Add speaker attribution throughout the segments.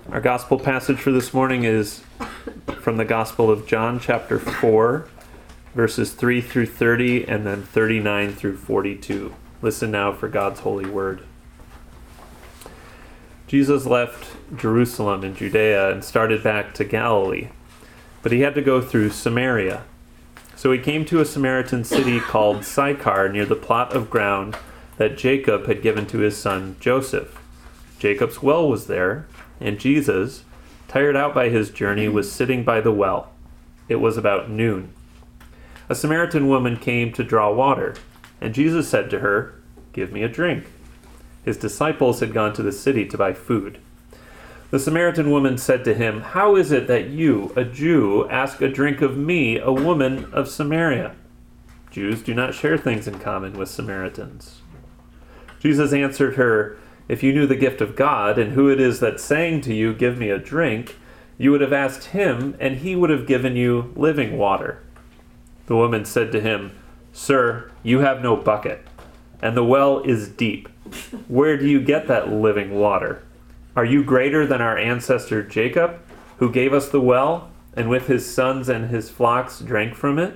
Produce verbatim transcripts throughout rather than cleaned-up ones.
Speaker 1: Our gospel passage for this morning is from the Gospel of John, chapter four, verses three through thirty, and then thirty-nine through forty-two. Listen now for God's holy word. Jesus left Jerusalem in Judea and started back to Galilee, but he had to go through Samaria. So he came to a Samaritan city called Sychar near the plot of ground that Jacob had given to his son Joseph. Jacob's well was there, and Jesus, tired out by his journey, was sitting by the well. It was about noon. A Samaritan woman came to draw water, and Jesus said to her, "Give me a drink." His disciples had gone to the city to buy food. The Samaritan woman said to him, "How is it that you, a Jew, ask a drink of me, a woman of Samaria?" Jews do not share things in common with Samaritans. Jesus answered her, "If you knew the gift of God and who it is that's saying to you, 'Give me a drink,' you would have asked him, and he would have given you living water." The woman said to him, "Sir, you have no bucket, and the well is deep. Where do you get that living water? Are you greater than our ancestor Jacob, who gave us the well, and with his sons and his flocks drank from it?"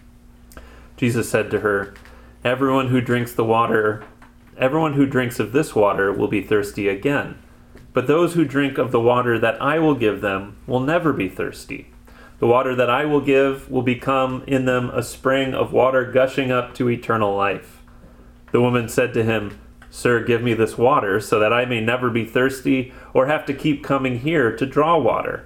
Speaker 1: Jesus said to her, Everyone who drinks the water, everyone who drinks of this water will be thirsty again. But those who drink of the water that I will give them will never be thirsty. The water that I will give will become in them a spring of water gushing up to eternal life." The woman said to him, "Sir, give me this water so that I may never be thirsty or have to keep coming here to draw water."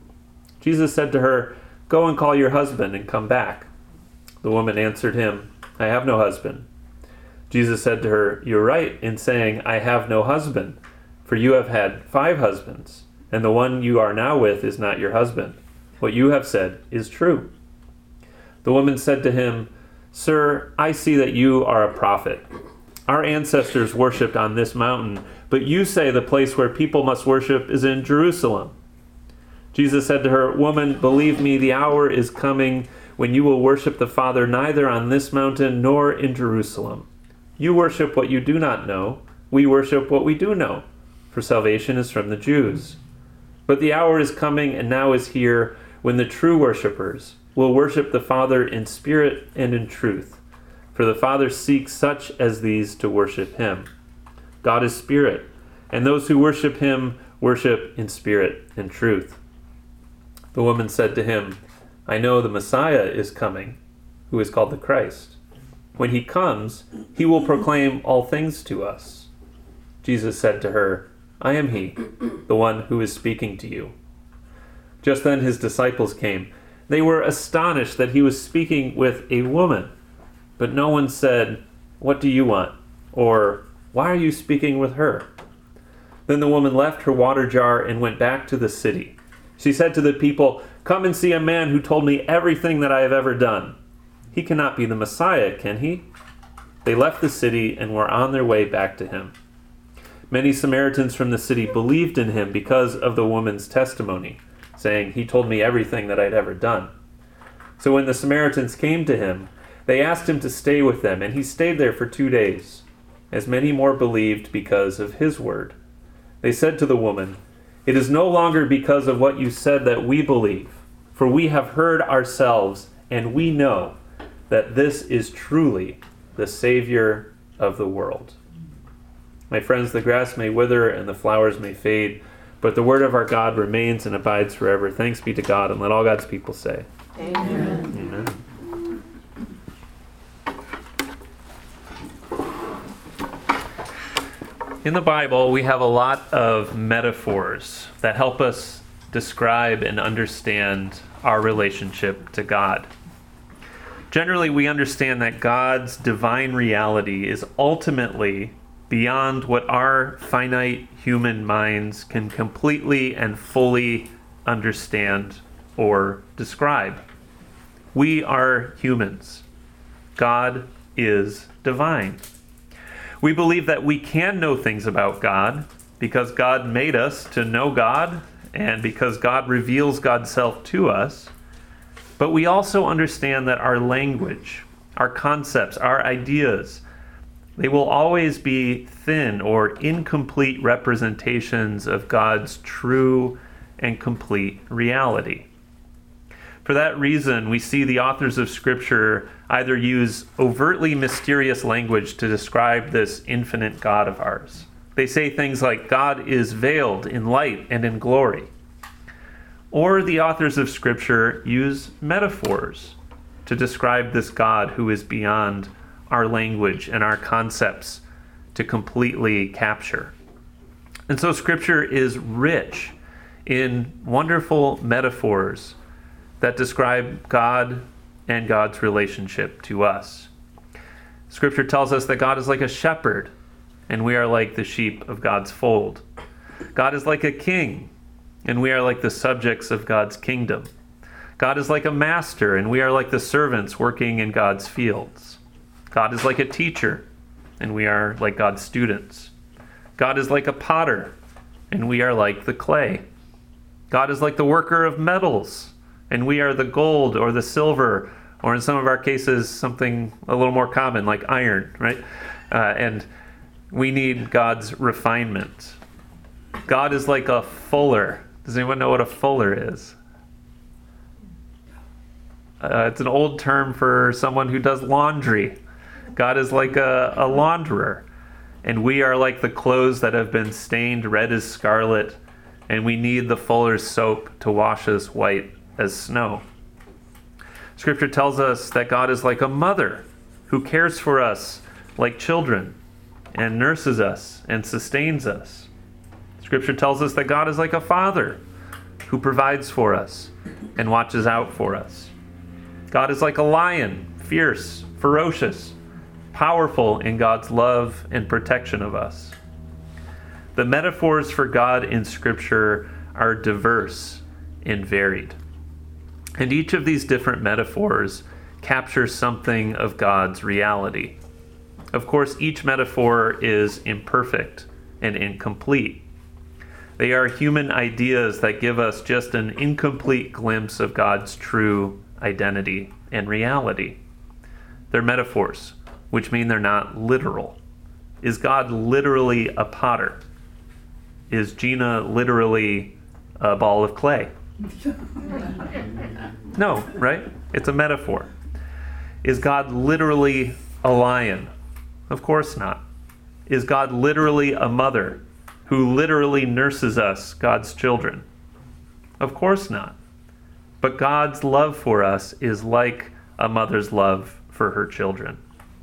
Speaker 1: Jesus said to her, "Go and call your husband and come back." The woman answered him, "I have no husband." Jesus said to her, "You're right in saying, 'I have no husband,' for you have had five husbands, and the one you are now with is not your husband. What you have said is true." The woman said to him, "Sir, I see that you are a prophet. Our ancestors worshipped on this mountain, but you say the place where people must worship is in Jerusalem." Jesus said to her, "Woman, believe me, the hour is coming when you will worship the Father neither on this mountain nor in Jerusalem. You worship what you do not know. We worship what we do know, for salvation is from the Jews. But the hour is coming, and now is here, when the true worshipers will worship the Father in spirit and in truth. For the Father seeks such as these to worship him. God is spirit, and those who worship him worship in spirit and truth." The woman said to him, "I know the Messiah is coming, who is called the Christ. When he comes, he will proclaim all things to us." Jesus said to her, "I am he, the one who is speaking to you." Just then his disciples came. They were astonished that he was speaking with a woman. But no one said, "What do you want?" or "Why are you speaking with her?" Then the woman left her water jar and went back to the city. She said to the people, "Come and see a man who told me everything that I have ever done. He cannot be the Messiah, can he?" They left the city and were on their way back to him. Many Samaritans from the city believed in him because of the woman's testimony, saying, "He told me everything that I'd ever done." So when the Samaritans came to him, they asked him to stay with them, and he stayed there for two days. As many more believed because of his word. They said to the woman, "It is no longer because of what you said that we believe, for we have heard ourselves, and we know that this is truly the Savior of the world." My friends, the grass may wither and the flowers may fade, but the word of our God remains and abides forever. Thanks be to God, and let all God's people say,
Speaker 2: Amen.
Speaker 1: Amen. In the Bible, we have a lot of metaphors that help us describe and understand our relationship to God. Generally, we understand that God's divine reality is ultimately beyond what our finite human minds can completely and fully understand or describe. We are humans. God is divine. We believe that we can know things about God because God made us to know God and because God reveals God's self to us. But we also understand that our language, our concepts, our ideas They will always be thin or incomplete representations of God's true and complete reality. For that reason, we see the authors of Scripture either use overtly mysterious language to describe this infinite God of ours. They say things like, God is veiled in light and in glory. Or the authors of Scripture use metaphors to describe this God who is beyond our language and our concepts to completely capture. And so Scripture is rich in wonderful metaphors that describe God and God's relationship to us. Scripture tells us that God is like a shepherd, and we are like the sheep of God's fold. God is like a king, and we are like the subjects of God's kingdom. God is like a master, and we are like the servants working in God's fields. God is like a teacher, and we are like God's students. God is like a potter, and we are like the clay. God is like the worker of metals, and we are the gold or the silver, or in some of our cases, something a little more common like iron, right? Uh, and we need God's refinement. God is like a fuller. Does anyone know what a fuller is? Uh, it's an old term for someone who does laundry. God is like a, a launderer, and we are like the clothes that have been stained red as scarlet, and we need the fuller's soap to wash us white as snow. Scripture tells us that God is like a mother who cares for us like children and nurses us and sustains us. Scripture tells us that God is like a father who provides for us and watches out for us. God is like a lion, fierce, ferocious, powerful in God's love and protection of us. The metaphors for God in Scripture are diverse and varied. And each of these different metaphors captures something of God's reality. Of course, each metaphor is imperfect and incomplete. They are human ideas that give us just an incomplete glimpse of God's true identity and reality. They're metaphors, which mean they're not literal. Is God literally a potter? Is Gina literally a ball of clay? No, right? It's a metaphor. Is God literally a lion? Of course not. Is God literally a mother who literally nurses us, God's children? Of course not. But God's love for us is like a mother's love for her children.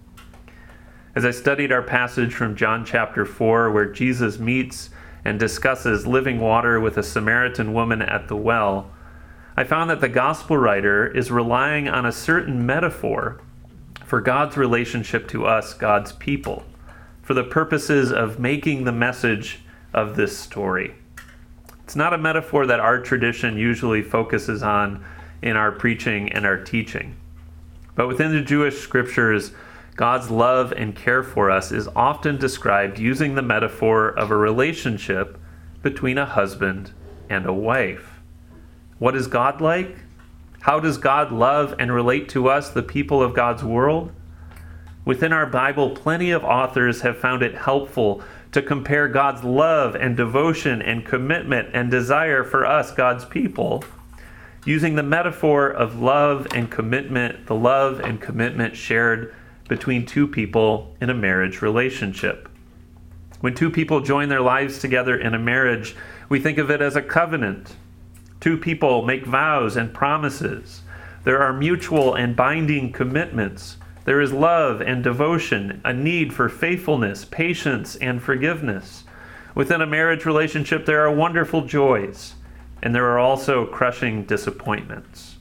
Speaker 1: As I studied our passage from John chapter four, where Jesus meets and discusses living water with a Samaritan woman at the well, I found that the gospel writer is relying on a certain metaphor for God's relationship to us, God's people, for the purposes of making the message of this story. It's not a metaphor that our tradition usually focuses on in our preaching and our teaching. But within the Jewish scriptures, God's love and care for us is often described using the metaphor of a relationship between a husband and a wife. What is God like? How does God love and relate to us, the people of God's world? Within our Bible, plenty of authors have found it helpful to compare God's love and devotion and commitment and desire for us, God's people, using the metaphor of love and commitment, the love and commitment shared between two people in a marriage relationship. When two people join their lives together in a marriage, we think of it as a covenant. Two people make vows and promises. There are mutual and binding commitments. There is love and devotion, a need for faithfulness, patience, and forgiveness. Within a marriage relationship, there are wonderful joys, and there are also crushing disappointments.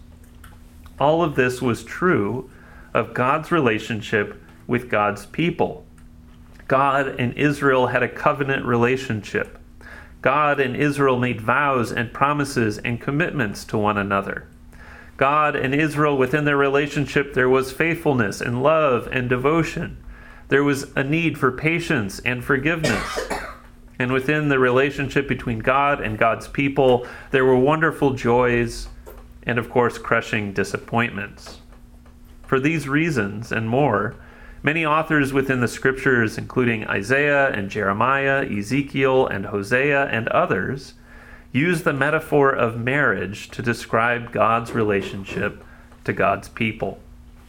Speaker 1: All of this was true of God's relationship with God's people. God and Israel had a covenant relationship. God and Israel made vows and promises and commitments to one another. God and Israel, within their relationship, there was faithfulness and love and devotion. There was a need for patience and forgiveness. And within the relationship between God and God's people, there were wonderful joys and, of course, crushing disappointments. For these reasons and more, Many authors within the scriptures, including Isaiah and Jeremiah, Ezekiel and Hosea and others, use the metaphor of marriage to describe God's relationship to God's people.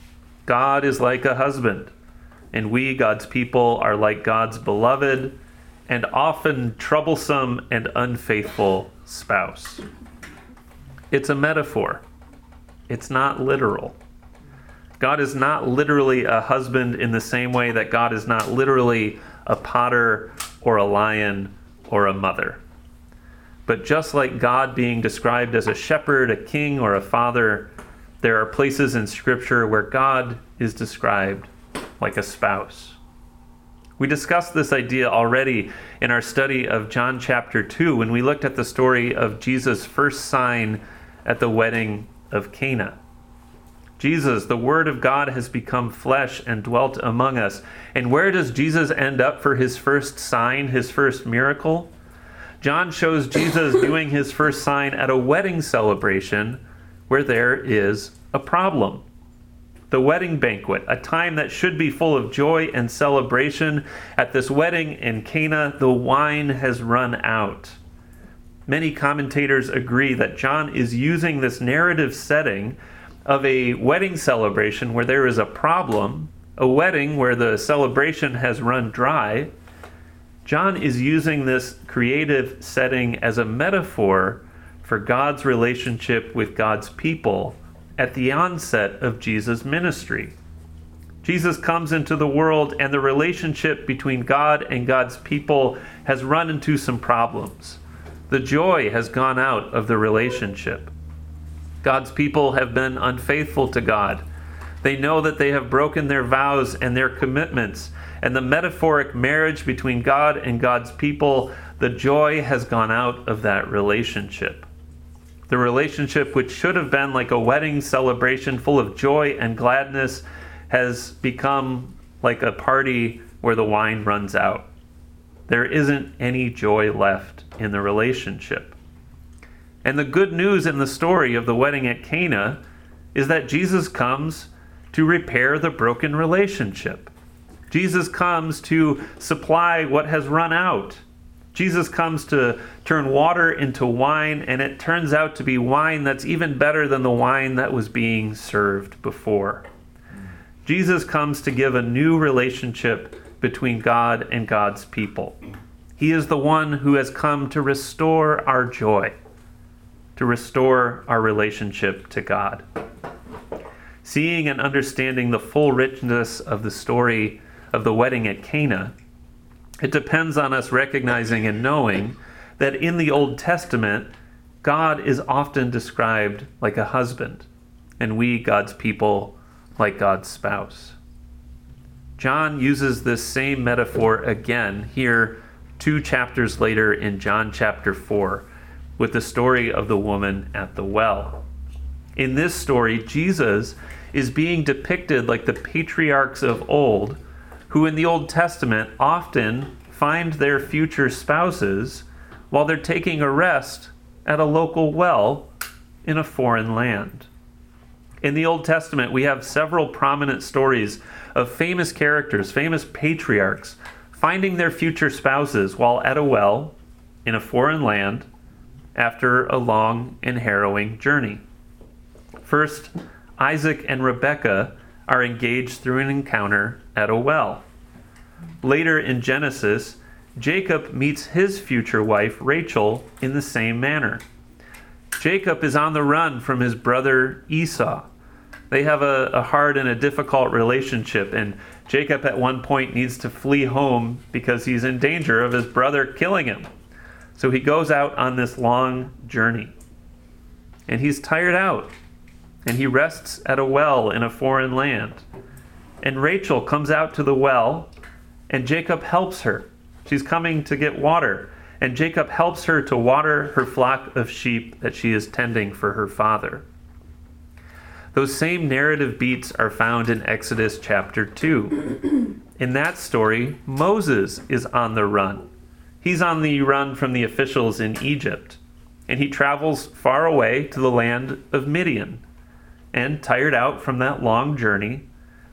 Speaker 1: God is like a husband, and we, God's people, are like God's beloved and often troublesome and unfaithful spouse. It's a metaphor. It's not literal. God is not literally a husband in the same way that God is not literally a potter or a lion or a mother. But just like God being described as a shepherd, a king, or a father, there are places in Scripture where God is described like a spouse. We discussed this idea already in our study of John chapter two when we looked at the story of Jesus' first sign at the wedding of Cana. Jesus, the Word of God, has become flesh and dwelt among us. And where does Jesus end up for his first sign, his first miracle? John shows Jesus doing his first sign at a wedding celebration where there is a problem. The wedding banquet, a time that should be full of joy and celebration. At this wedding in Cana, the wine has run out. Many commentators agree that John is using this narrative setting of a wedding celebration where there is a problem, a wedding where the celebration has run dry. John is using this creative setting as a metaphor for God's relationship with God's people at the onset of Jesus' ministry. Jesus comes into the world, and the relationship between God and God's people has run into some problems. The joy has gone out of the relationship. God's people have been unfaithful to God. They know that they have broken their vows and their commitments, and the metaphoric marriage between God and God's people, the joy has gone out of that relationship. The relationship, which should have been like a wedding celebration full of joy and gladness, has become like a party where the wine runs out. There isn't any joy left in the relationship. And the good news in the story of the wedding at Cana is that Jesus comes to repair the broken relationship. Jesus comes to supply what has run out. Jesus comes to turn water into wine, and it turns out to be wine that's even better than the wine that was being served before. Jesus comes to give a new relationship between God and God's people. He is the one who has come to restore our joy, to restore our relationship to God. Seeing and understanding the full richness of the story of the wedding at Cana, it depends on us recognizing and knowing that in the Old Testament, God is often described like a husband, and we, God's people, like God's spouse. John uses this same metaphor again here two chapters later in John chapter four with the story of the woman at the well. In this story, Jesus is being depicted like the patriarchs of old, who in the Old Testament often find their future spouses while they're taking a rest at a local well in a foreign land. In the Old Testament, we have several prominent stories of famous characters, famous patriarchs, finding their future spouses while at a well in a foreign land after a long and harrowing journey. First, Isaac and Rebekah are engaged through an encounter at a well. Later in Genesis, Jacob meets his future wife, Rachel, in the same manner. Jacob is on the run from his brother Esau. They have a, a hard and a difficult relationship, and Jacob at one point needs to flee home because he's in danger of his brother killing him. So he goes out on this long journey, and he's tired out, and he rests at a well in a foreign land. And Rachel comes out to the well, and Jacob helps her. She's coming to get water, and Jacob helps her to water her flock of sheep that she is tending for her father. Those same narrative beats are found in Exodus chapter two. In that story, Moses is on the run. He's on the run from the officials in Egypt, and he travels far away to the land of Midian. And tired out from that long journey,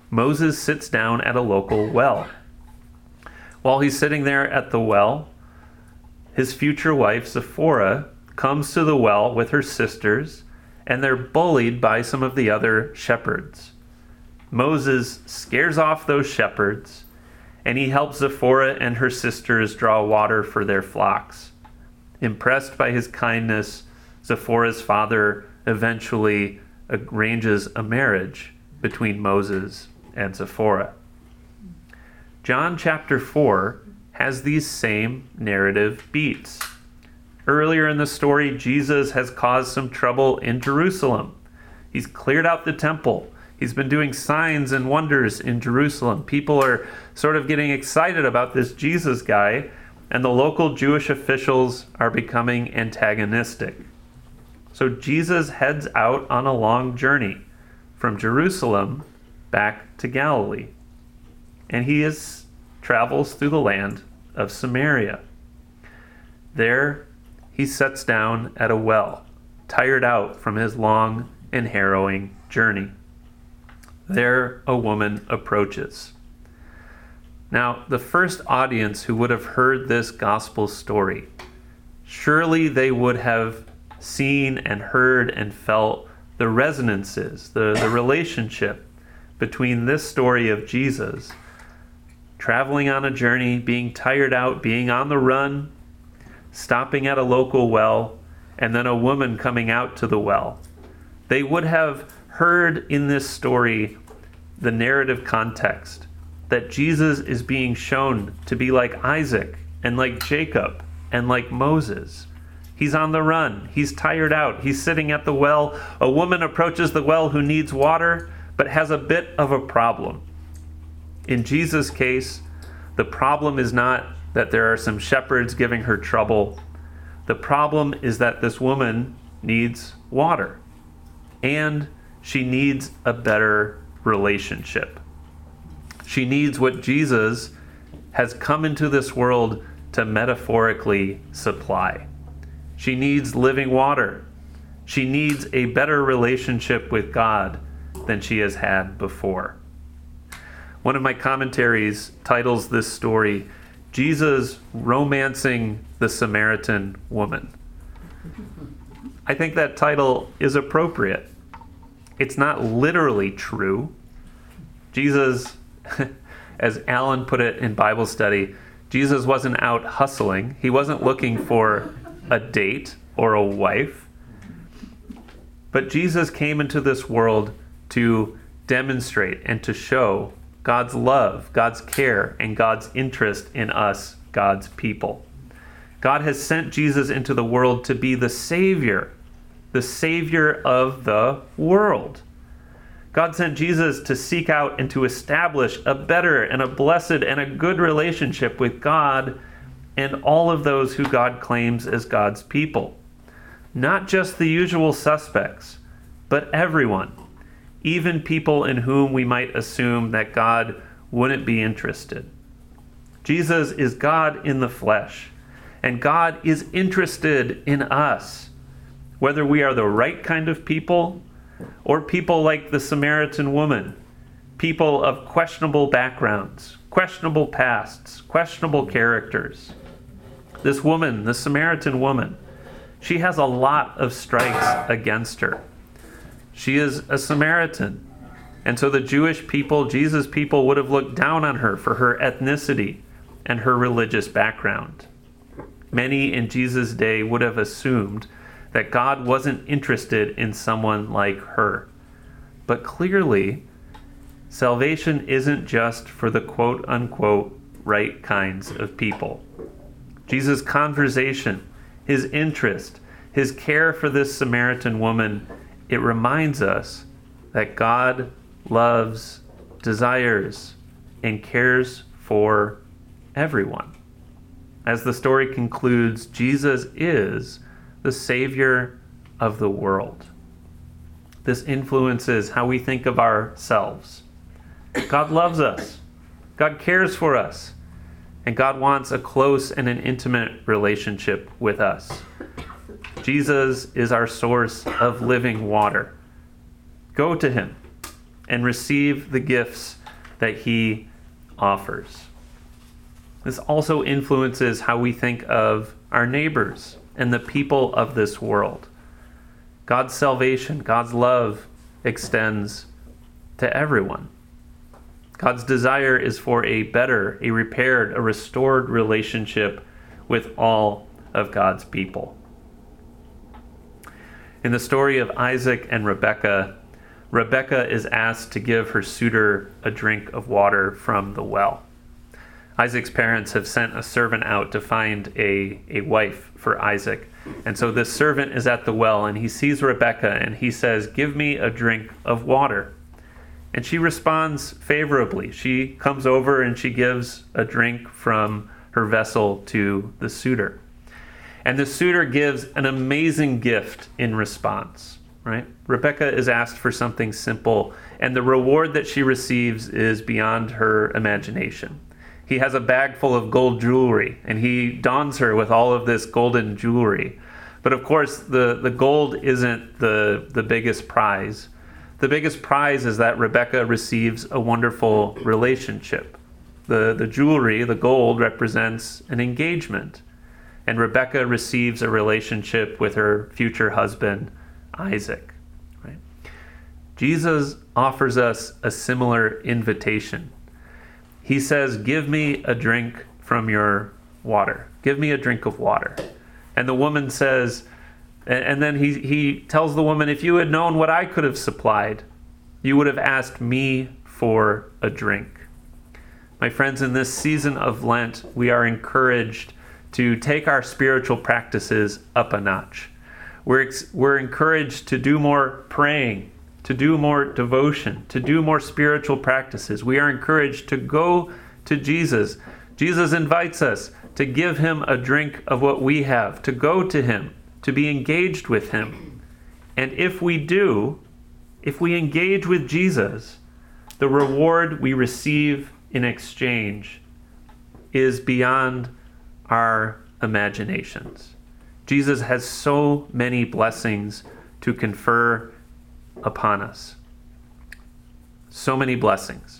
Speaker 1: Moses sits down at a local well. While he's sitting there at the well, his future wife, Zipporah, comes to the well with her sisters, and they're bullied by some of the other shepherds. Moses scares off those shepherds, and he helps Zipporah and her sisters draw water for their flocks. Impressed by his kindness, Zipporah's father eventually arranges a marriage between Moses and Zipporah. John chapter four has these same narrative beats. Earlier in the story, Jesus has caused some trouble in Jerusalem. He's cleared out the temple. He's been doing signs and wonders in Jerusalem. People are sort of getting excited about this Jesus guy, and the local Jewish officials are becoming antagonistic. So Jesus heads out on a long journey from Jerusalem back to Galilee. And he is, travels through the land of Samaria. There, he sits down at a well, tired out from his long and harrowing journey. There, a woman approaches. Now, the first audience who would have heard this gospel story, surely they would have seen and heard and felt the resonances, the, the relationship between this story of Jesus traveling on a journey, being tired out, being on the run, stopping at a local well, and then a woman coming out to the well. They would have heard in this story the narrative context that Jesus is being shown to be like Isaac and like Jacob and like Moses. He's on the run. He's tired out. He's sitting at the well. A woman approaches the well who needs water but has a bit of a problem. In Jesus' case, the problem is not that there are some shepherds giving her trouble. The problem is that this woman needs water, and she needs a better relationship. She needs what Jesus has come into this world to metaphorically supply. She needs living water. She needs a better relationship with God than she has had before. One of my commentaries titles this story, Jesus Romancing the Samaritan Woman. I think that title is appropriate. It's not literally true. Jesus, as Alan put it in Bible study, Jesus wasn't out hustling. He wasn't looking for a date or a wife. But Jesus came into this world to demonstrate and to show God's love, God's care, and God's interest in us, God's people. God has sent Jesus into the world to be the Savior, the Savior of the world. God sent Jesus to seek out and to establish a better and a blessed and a good relationship with God and all of those who God claims as God's people. Not just the usual suspects, but everyone, even people in whom we might assume that God wouldn't be interested. Jesus is God in the flesh, and God is interested in us, whether we are the right kind of people or people like the Samaritan woman, people of questionable backgrounds, questionable pasts, questionable characters. This woman, the Samaritan woman, she has a lot of strikes against her. She is a Samaritan. And so the Jewish people, Jesus' people, would have looked down on her for her ethnicity and her religious background. Many in Jesus' day would have assumed that God wasn't interested in someone like her. But clearly, salvation isn't just for the quote-unquote right kinds of people. Jesus' conversation, his interest, his care for this Samaritan woman, it reminds us that God loves, desires, and cares for everyone. As the story concludes, Jesus is the Savior of the world. This influences how we think of ourselves. God loves us. God cares for us. And God wants a close and an intimate relationship with us. Jesus is our source of living water. Go to him and receive the gifts that he offers. This also influences how we think of our neighbors and the people of this world. God's salvation, God's love extends to everyone. God's desire is for a better, a repaired, a restored relationship with all of God's people. In the story of Isaac and Rebekah, Rebekah is asked to give her suitor a drink of water from the well. Isaac's parents have sent a servant out to find a, a wife for Isaac. And so this servant is at the well, and he sees Rebekah, and he says, "Give me a drink of water." And she responds favorably. She comes over and she gives a drink from her vessel to the suitor. And the suitor gives an amazing gift in response, right? Rebekah is asked for something simple, and the reward that she receives is beyond her imagination. He has a bag full of gold jewelry, and he dons her with all of this golden jewelry. But of course, the, the gold isn't the, the biggest prize. The biggest prize is that Rebekah receives a wonderful relationship. The, the jewelry, the gold, represents an engagement. And Rebekah receives a relationship with her future husband, Isaac. Right? Jesus offers us a similar invitation. He says, "Give me a drink from your water. Give me a drink of water." And the woman says, and then he, he tells the woman, "If you had known what I could have supplied, you would have asked me for a drink." My friends, in this season of Lent, we are encouraged to take our spiritual practices up a notch. We're, ex- we're encouraged to do more praying, to do more devotion, to do more spiritual practices. We are encouraged to go to Jesus. Jesus invites us to give him a drink of what we have, to go to him, to be engaged with him. And if we do, if we engage with Jesus, the reward we receive in exchange is beyond our imaginations. Jesus has so many blessings to confer upon us. So many blessings,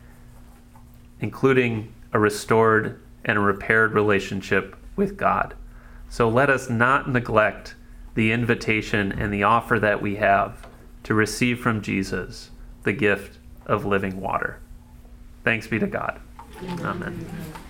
Speaker 1: including a restored and a repaired relationship with God. So let us not neglect the invitation and the offer that we have to receive from Jesus the gift of living water. Thanks be to God. Amen.